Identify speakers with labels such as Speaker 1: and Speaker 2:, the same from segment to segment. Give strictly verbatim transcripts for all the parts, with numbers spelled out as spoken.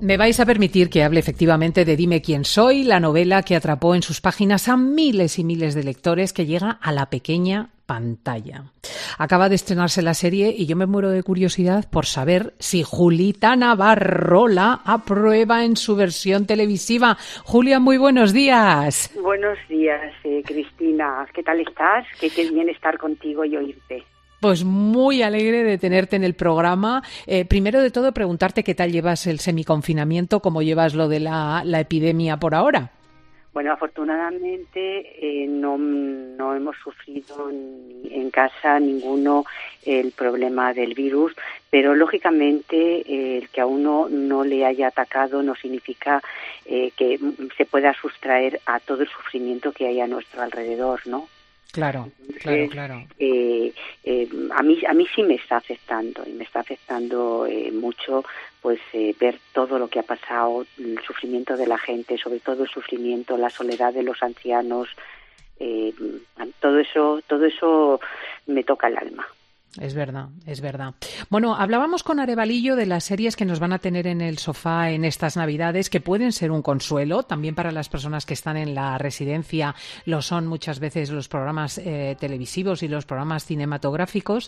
Speaker 1: Me vais a permitir que hable efectivamente de Dime quién soy, la novela que atrapó en sus páginas a miles y miles de lectores, que llega a la pequeña pantalla. Acaba de estrenarse la serie y yo me muero de curiosidad por saber si Julita Navarro la aprueba en su versión televisiva. Julia, muy buenos días.
Speaker 2: Buenos días, eh, Cristina. ¿Qué tal estás? Qué, qué bien estar contigo y oírte.
Speaker 1: Pues muy alegre de tenerte en el programa. Eh, primero de todo, preguntarte qué tal llevas el semiconfinamiento, cómo llevas lo de la, la epidemia por ahora.
Speaker 2: Bueno, afortunadamente eh, no, no hemos sufrido ni en casa ninguno el problema del virus, pero lógicamente eh, el que a uno no le haya atacado no significa eh, que se pueda sustraer a todo el sufrimiento que hay a nuestro alrededor, ¿no?
Speaker 1: Claro, claro, claro.
Speaker 2: Eh, eh, a mí a mí sí me está afectando y me está afectando eh, mucho, pues eh, ver todo lo que ha pasado, el sufrimiento de la gente, sobre todo el sufrimiento, la soledad de los ancianos, eh, todo eso, todo eso me toca el alma.
Speaker 1: Es verdad, es verdad. Bueno, hablábamos con Arevalillo de las series que nos van a tener en el sofá en estas Navidades, que pueden ser un consuelo, también para las personas que están en la residencia, lo son muchas veces los programas eh, televisivos y los programas cinematográficos,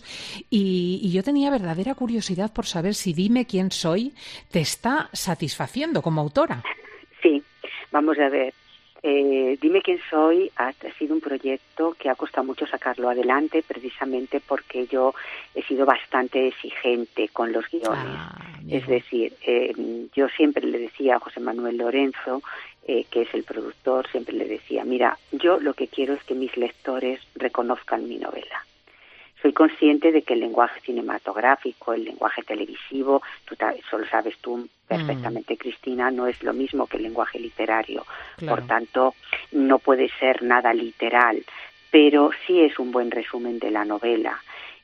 Speaker 1: y, y yo tenía verdadera curiosidad por saber si Dime quién soy te está satisfaciendo como autora.
Speaker 2: Sí, vamos a ver. Eh, Dime quién soy ha sido un proyecto que ha costado mucho sacarlo adelante, precisamente porque yo he sido bastante exigente con los guiones. Ah, es decir, eh, yo siempre le decía a José Manuel Lorenzo, eh, que es el productor, siempre le decía, mira, yo lo que quiero es que mis lectores reconozcan mi novela. Soy consciente de que el lenguaje cinematográfico, el lenguaje televisivo, tú eso lo sabes tú perfectamente, mm. Cristina, no es lo mismo que el lenguaje literario. Claro. Por tanto, no puede ser nada literal, pero sí es un buen resumen de la novela.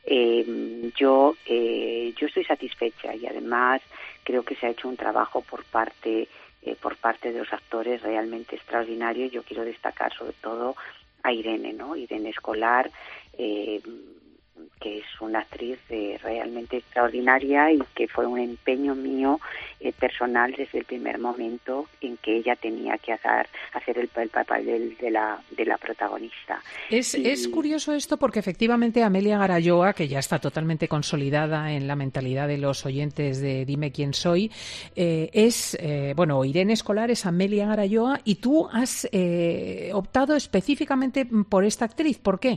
Speaker 2: Eh, yo, eh, yo estoy satisfecha y además creo que se ha hecho un trabajo por parte, eh, por parte de los actores realmente extraordinario. Yo quiero destacar sobre todo a Irene, ¿no? Irene Escolar, eh, que es una actriz eh, realmente extraordinaria y que fue un empeño mío eh, personal desde el primer momento en que ella tenía que hacer, hacer el, el papel de, de, la, de la protagonista.
Speaker 1: Es,
Speaker 2: y...
Speaker 1: es curioso esto porque efectivamente Amelia Garayoa, que ya está totalmente consolidada en la mentalidad de los oyentes de Dime quién soy, eh, es, eh, bueno, Irene Escolar es Amelia Garayoa y tú has eh, optado específicamente por esta actriz. ¿Por qué?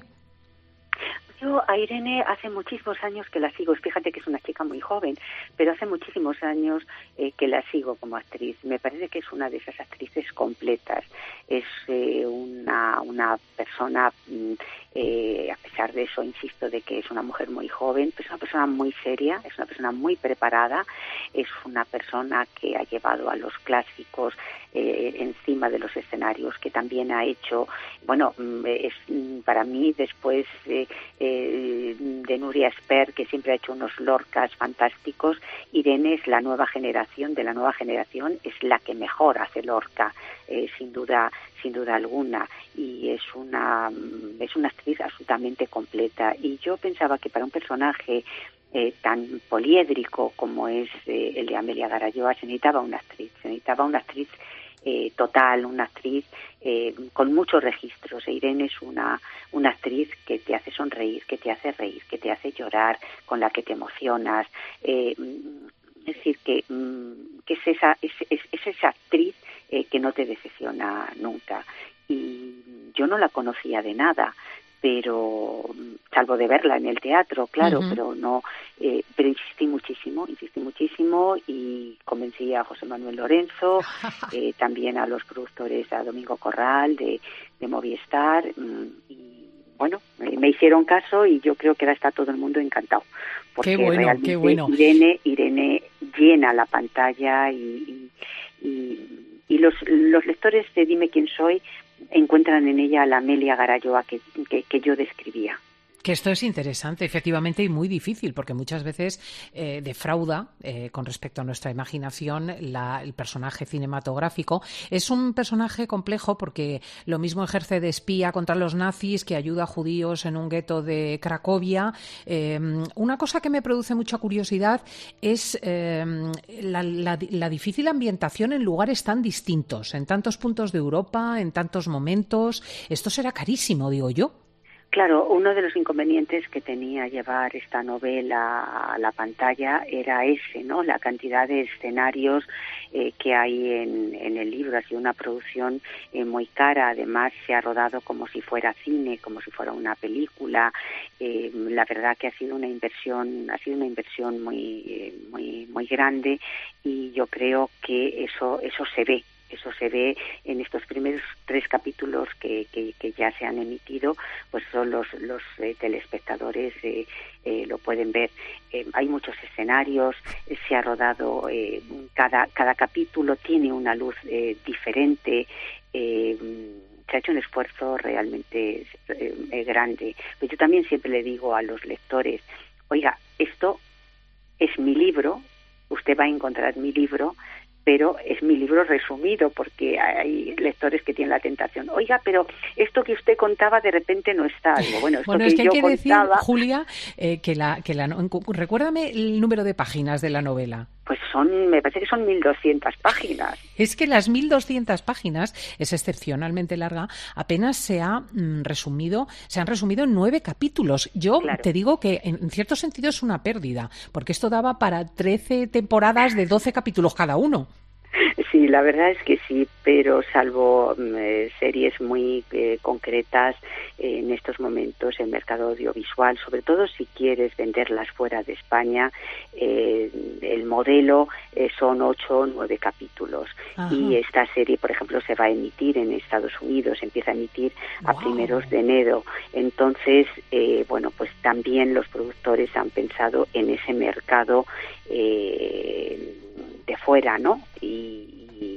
Speaker 2: Yo a Irene hace muchísimos años que la sigo, fíjate que es una chica muy joven, pero hace muchísimos años eh, que la sigo como actriz. Me parece que es una de esas actrices completas. Es eh, una, una persona, eh, a pesar de eso, insisto, de que es una mujer muy joven, es una persona muy seria, es una persona muy preparada, es una persona que ha llevado a los clásicos eh, encima de los escenarios, que también ha hecho, bueno, es para mí después eh, eh, de Nuria Esper, que siempre ha hecho unos Lorcas fantásticos, Irene es la nueva generación, de la nueva generación, es la que mejor hace Lorca, eh, sin duda, sin duda alguna, y es una, es una actriz absolutamente completa. Y yo pensaba que para un personaje Eh, tan poliédrico como es eh, el de Amelia Garayoa, se necesitaba una actriz, se necesitaba una actriz eh, total, una actriz eh, con muchos registros. E Irene es una, una actriz que te hace sonreír, que te hace reír, que te hace llorar, con la que te emocionas. Eh, es decir, que, que es, esa, es, es, es esa actriz eh, que no te decepciona nunca. Y yo no la conocía de nada, pero salvo de verla en el teatro, claro, uh-huh. pero no, eh, pero insistí muchísimo, insistí muchísimo y convencí a José Manuel Lorenzo, eh, también a los productores, a Domingo Corral de, de Movistar, y bueno, me, me hicieron caso y yo creo que ahora está todo el mundo encantado, porque
Speaker 1: qué bueno,
Speaker 2: realmente
Speaker 1: qué bueno.
Speaker 2: Irene, Irene llena la pantalla y, y, y, y los, los lectores de Dime quién soy encuentran en ella a la Amelia Garayoa que, que, que yo describía.
Speaker 1: Que esto es interesante, efectivamente, y muy difícil, porque muchas veces eh, defrauda eh, con respecto a nuestra imaginación la, el personaje cinematográfico. Es un personaje complejo porque lo mismo ejerce de espía contra los nazis que ayuda a judíos en un gueto de Cracovia. Eh, una cosa que me produce mucha curiosidad es eh, la, la, la difícil ambientación en lugares tan distintos, en tantos puntos de Europa, en tantos momentos. Esto será carísimo, digo yo.
Speaker 2: Claro, uno de los inconvenientes que tenía llevar esta novela a la pantalla era ese, ¿no? La cantidad de escenarios eh, que hay en, en el libro. Ha sido una producción eh, muy cara. Además, se ha rodado como si fuera cine, como si fuera una película. Eh, la verdad que ha sido una inversión, ha sido una inversión muy, eh, muy, muy grande, y yo creo que eso, eso se ve. Eso se ve en estos primeros tres capítulos que, que, que ya se han emitido, pues son los, los eh, telespectadores eh, eh, lo pueden ver. Eh, hay muchos escenarios, eh, se ha rodado, eh, cada, cada capítulo tiene una luz eh, diferente, eh, se ha hecho un esfuerzo realmente eh, grande. Pues yo también siempre le digo a los lectores, oiga, esto es mi libro, usted va a encontrar mi libro, pero es mi libro resumido, porque hay lectores que tienen la tentación. Oiga, pero esto que usted contaba de repente no está. Digo, bueno, esto
Speaker 1: bueno,
Speaker 2: que
Speaker 1: es que hay
Speaker 2: yo
Speaker 1: que
Speaker 2: contaba...
Speaker 1: decir, Julia, eh, que la, que la, recuérdame el número de páginas de la novela.
Speaker 2: Pues son, me parece que son mil doscientas páginas.
Speaker 1: Es que las mil doscientas páginas, es excepcionalmente larga, apenas se ha mm, resumido, se han resumido en nueve capítulos. Yo
Speaker 2: Claro.
Speaker 1: te digo que en, en cierto sentido es una pérdida, porque esto daba para trece temporadas de doce capítulos cada uno.
Speaker 2: Sí, la verdad es que sí, pero salvo eh, series muy eh, concretas, eh, en estos momentos el mercado audiovisual, sobre todo si quieres venderlas fuera de España, eh, el modelo eh, son ocho o nueve capítulos. Ajá. Y esta serie, por ejemplo, se va a emitir en Estados Unidos, se empieza a emitir a wow. primeros de enero. Entonces, eh, bueno, pues también los productores han pensado en ese mercado eh, de fuera, ¿no? Y,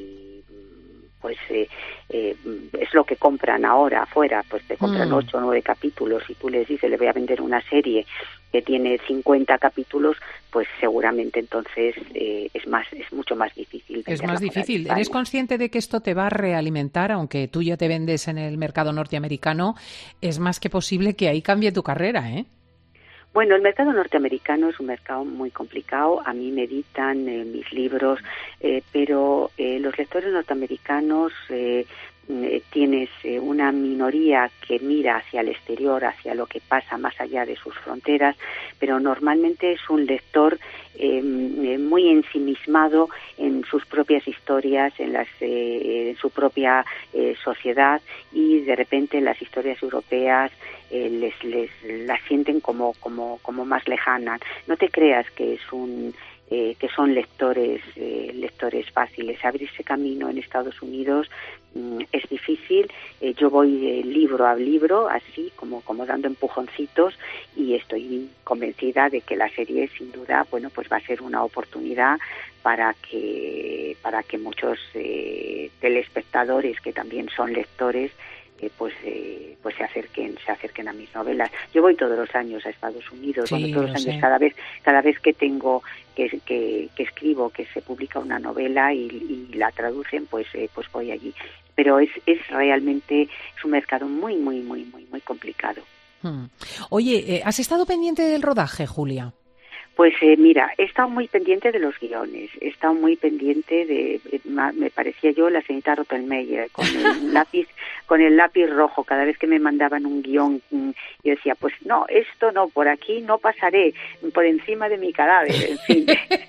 Speaker 2: y pues eh, eh, es lo que compran ahora afuera, pues te compran ocho o nueve capítulos y tú les dices, le voy a vender una serie que tiene cincuenta capítulos, pues seguramente entonces eh, es más, es mucho más difícil.
Speaker 1: Es más difícil. ¿Eres consciente de que esto te va a realimentar, aunque tú ya te vendes en el mercado norteamericano? Es más que posible que ahí cambie tu carrera, ¿eh?
Speaker 2: Bueno, el mercado norteamericano es un mercado muy complicado. A mí me editan eh, mis libros, eh, pero eh, los lectores norteamericanos eh, eh, tienes eh, una minoría que mira hacia el exterior, hacia lo que pasa más allá de sus fronteras, pero normalmente es un lector eh, muy ensimismado en sus propias historias, en, las, eh, en su propia eh, sociedad, y de repente las historias europeas Eh, les, les las sienten como como como más lejanas. No te creas que es un eh, que son lectores eh, lectores fáciles. Abrirse camino en Estados Unidos mm, es difícil. Eh, yo voy de libro a libro, así como como dando empujoncitos, y estoy convencida de que la serie sin duda, bueno, pues va a ser una oportunidad para que para que muchos eh, telespectadores que también son lectores Eh, pues eh, pues se acerquen se acerquen a mis novelas. Yo voy todos los años a Estados Unidos,
Speaker 1: sí,
Speaker 2: bueno, todos los años,
Speaker 1: sé.
Speaker 2: cada vez cada vez que tengo que, que, que escribo, que se publica una novela y, y la traducen, pues eh, pues voy allí. Pero es es realmente es un mercado muy muy muy muy muy complicado.
Speaker 1: Hmm. Oye, eh, ¿has estado pendiente del rodaje, Julia?
Speaker 2: Pues eh, mira, he estado muy pendiente de los guiones, he estado muy pendiente de, me parecía yo la señorita Rottenmeier, con el lápiz, con el lápiz rojo. Cada vez que me mandaban un guión, yo decía, pues no, esto no, por aquí no pasaré, por encima de mi cadáver, en fin.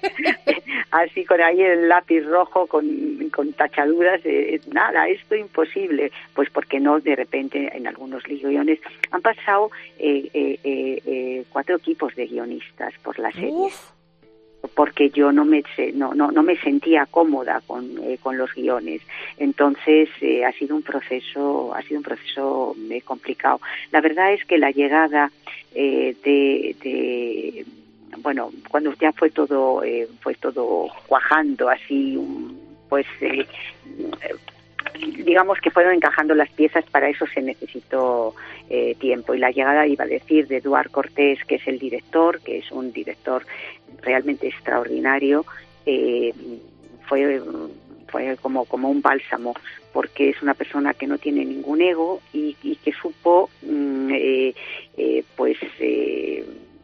Speaker 2: Así con ahí el lápiz rojo, con, con tachaduras, de, nada, esto imposible. Pues porque no, de repente, en algunos guiones han pasado eh, eh, eh, cuatro equipos de guionistas por la serie. Uf. Porque yo no me no no no me sentía cómoda con eh, con los guiones. Entonces eh, ha sido un proceso ha sido un proceso eh, complicado. La verdad es que la llegada eh, de, de bueno, cuando ya fue todo eh, fue todo cuajando así, pues eh, digamos que fueron encajando las piezas, para eso se necesitó eh, tiempo. Y la llegada, iba a decir, de Eduard Cortés, que es el director, que es un director realmente extraordinario, eh, fue, fue como, como un bálsamo, porque es una persona que no tiene ningún ego y, y que supo mm, eh, eh, pues eh,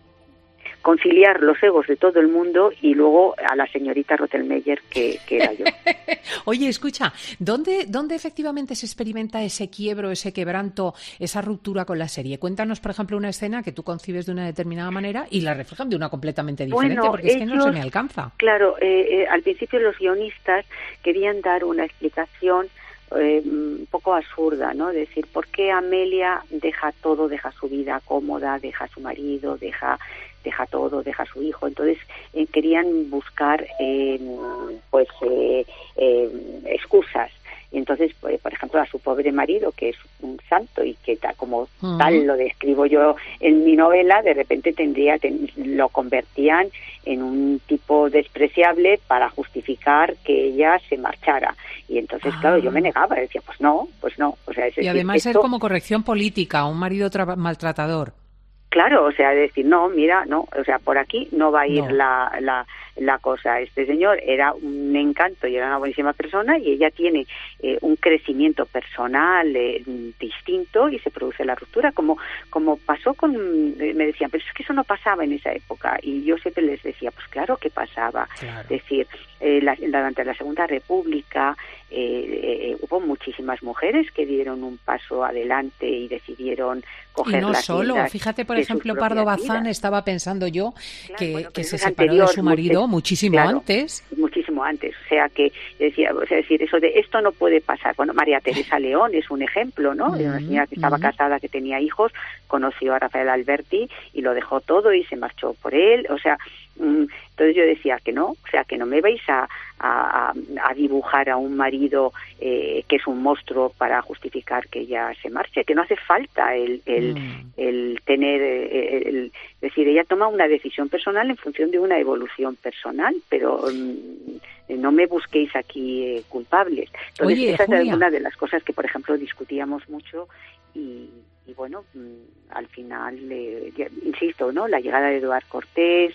Speaker 2: conciliar los egos de todo el mundo y luego a la señorita Rottenmeier, que, que era yo.
Speaker 1: Oye, escucha, ¿dónde, ¿dónde efectivamente se experimenta ese quiebro, ese quebranto, esa ruptura con la serie? Cuéntanos, por ejemplo, una escena que tú concibes de una determinada manera y la reflejan de una completamente diferente,
Speaker 2: bueno,
Speaker 1: porque es
Speaker 2: ellos,
Speaker 1: que no se me alcanza.
Speaker 2: Claro, eh, eh, al principio los guionistas querían dar una explicación Eh, un poco absurda, ¿no? Decir, ¿por qué Amelia deja todo, deja su vida cómoda, deja a su marido, deja deja todo, deja a su hijo? Entonces eh, querían buscar eh, pues eh, eh, excusas. Y entonces, pues, por ejemplo, a su pobre marido, que es un santo y que tal, como uh-huh. tal lo describo yo en mi novela, de repente tendría ten, lo convertían en un tipo despreciable para justificar que ella se marchara. Y entonces, ah. claro, yo me negaba, decía, pues no, pues no. O sea, es
Speaker 1: y
Speaker 2: decir,
Speaker 1: además
Speaker 2: esto...
Speaker 1: es como corrección política, un marido tra- maltratador.
Speaker 2: Claro, o sea, decir, no, mira, no, o sea, por aquí no va a ir
Speaker 1: no.
Speaker 2: la, la, la cosa. Este señor era un encanto y era una buenísima persona y ella tiene eh, un crecimiento personal eh, distinto y se produce la ruptura, como como pasó con, eh, me decían, pero es que eso no pasaba en esa época, y yo siempre les decía, pues claro que pasaba.
Speaker 1: Claro.
Speaker 2: Es decir, eh, la, durante la Segunda República eh, eh, hubo muchísimas mujeres que dieron un paso adelante y decidieron coger
Speaker 1: y no
Speaker 2: las
Speaker 1: solo, fíjate, por ejemplo, Pardo Bazán, vidas. Estaba pensando yo claro, que,
Speaker 2: bueno,
Speaker 1: que se
Speaker 2: es
Speaker 1: separó
Speaker 2: anterior,
Speaker 1: de su marido
Speaker 2: mucho,
Speaker 1: muchísimo
Speaker 2: claro,
Speaker 1: antes.
Speaker 2: Muchísimo antes, o sea que decía, o sea, decir eso de esto no puede pasar. Bueno, María Teresa León es un ejemplo, ¿no? Mm-hmm, una señora que estaba mm-hmm. casada, que tenía hijos, conoció a Rafael Alberti y lo dejó todo y se marchó por él, o sea, entonces yo decía que no, o sea, que no me vais a, a, a dibujar a un marido eh, que es un monstruo para justificar que ella se marche, que no hace falta el, el, mm. el tener, el, el, es decir, ella toma una decisión personal en función de una evolución personal, pero um, no me busquéis aquí eh, culpables. Entonces,
Speaker 1: Oye,
Speaker 2: esa
Speaker 1: Julia.
Speaker 2: es una de las cosas que, por ejemplo, discutíamos mucho y... y bueno, al final, eh, insisto, ¿no? La llegada de Eduard Cortés,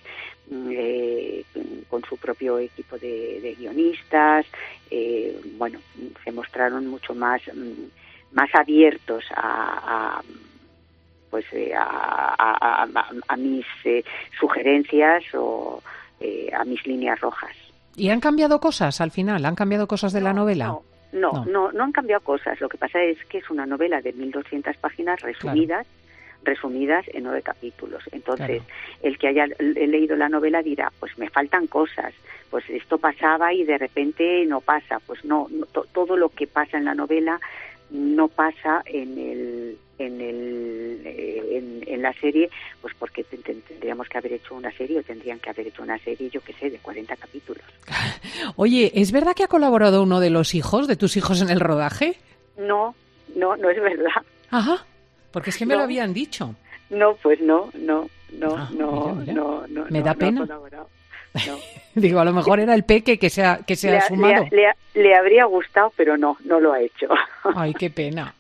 Speaker 2: eh, con su propio equipo de, de guionistas, eh, bueno, se mostraron mucho más, más abiertos a, a pues eh, a, a, a, a mis eh, sugerencias o eh, a mis líneas rojas.
Speaker 1: ¿Y han cambiado cosas al final? ¿Han cambiado cosas de
Speaker 2: no,
Speaker 1: la novela?
Speaker 2: No. No, no, no, no han cambiado cosas. Lo que pasa es que es una novela de mil doscientas páginas resumidas, claro. resumidas en nueve capítulos. Entonces, claro. el que haya leído la novela dirá, pues me faltan cosas, pues esto pasaba y de repente no pasa. Pues no, no to, todo lo que pasa en la novela no pasa en el en el eh, en, en la serie, pues porque tendríamos que haber hecho una serie o tendrían que haber hecho una serie, yo qué sé, de cuarenta capítulos.
Speaker 1: Oye, ¿es verdad que ha colaborado uno de los hijos, de tus hijos, en el rodaje?
Speaker 2: No, no, no es verdad.
Speaker 1: Ajá, porque es que me
Speaker 2: no.
Speaker 1: lo habían dicho.
Speaker 2: No, pues no, no, no,
Speaker 1: ah,
Speaker 2: no,
Speaker 1: mira, mira.
Speaker 2: no, no.
Speaker 1: Me
Speaker 2: no,
Speaker 1: da
Speaker 2: no
Speaker 1: pena.
Speaker 2: No.
Speaker 1: Digo, a lo mejor era el peque que se ha, que se
Speaker 2: le,
Speaker 1: ha sumado.
Speaker 2: Le, le, le habría gustado, pero no, no lo ha hecho.
Speaker 1: Ay, qué pena.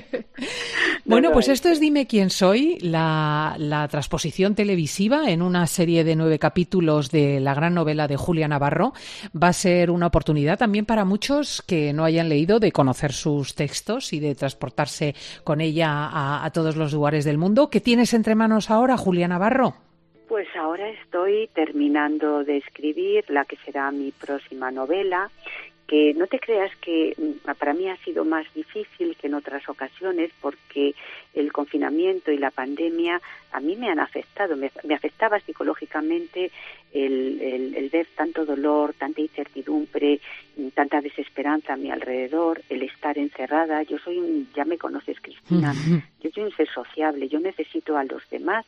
Speaker 1: Bueno, pues esto es Dime quién soy, la, la transposición televisiva en una serie de nueve capítulos de la gran novela de Julia Navarro. Va a ser una oportunidad también para muchos que no hayan leído de conocer sus textos y de transportarse con ella a, a todos los lugares del mundo. ¿Qué tienes entre manos ahora, Julia Navarro?
Speaker 2: Pues ahora estoy terminando de escribir la que será mi próxima novela, que no te creas que para mí ha sido más difícil que en otras ocasiones, porque el confinamiento y la pandemia a mí me han afectado, me, me afectaba psicológicamente el, el, el ver tanto dolor, tanta incertidumbre, tanta desesperanza a mi alrededor, el estar encerrada. Yo soy un, ya me conoces, Cristina, yo soy un ser sociable, yo necesito a los demás.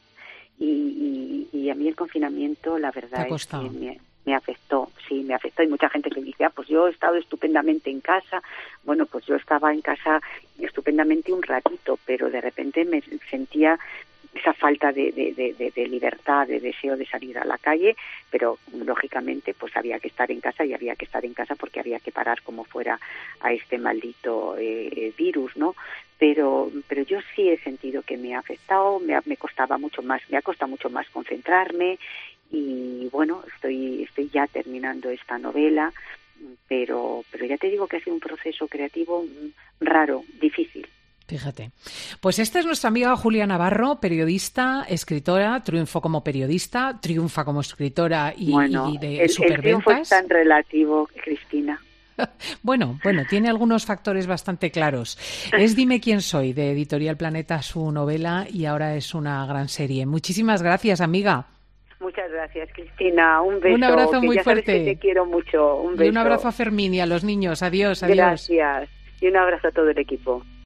Speaker 2: Y, y, y a mí el confinamiento, la verdad es que me, me afectó, sí, me afectó. Hay mucha gente que dice, ah, pues yo he estado estupendamente en casa. Bueno, pues yo estaba en casa estupendamente un ratito, pero de repente me sentía esa falta de, de, de, de libertad, de deseo de salir a la calle, pero lógicamente pues había que estar en casa y había que estar en casa porque había que parar como fuera a este maldito eh, virus, ¿no? Pero pero yo sí he sentido que me ha afectado, me, ha, me costaba mucho más, me ha costado mucho más concentrarme y bueno, estoy estoy ya terminando esta novela, pero pero ya te digo que ha sido un proceso creativo raro, difícil.
Speaker 1: Fíjate. Pues esta es nuestra amiga Julia Navarro, periodista, escritora, triunfó como periodista, triunfa como escritora y,
Speaker 2: bueno,
Speaker 1: y de
Speaker 2: el,
Speaker 1: superventas.
Speaker 2: El triunfo es tan relativo, Cristina.
Speaker 1: Bueno, bueno, tiene algunos factores bastante claros. Es Dime quién soy, de Editorial Planeta, su novela, y ahora es una gran serie. Muchísimas gracias, amiga.
Speaker 2: Muchas gracias, Cristina. Un beso.
Speaker 1: Un abrazo
Speaker 2: que
Speaker 1: muy
Speaker 2: ya
Speaker 1: fuerte.
Speaker 2: Sabes que te quiero mucho. Un beso.
Speaker 1: Y un abrazo a Fermín y a los niños. Adiós, adiós.
Speaker 2: Gracias. Y un abrazo a todo el equipo.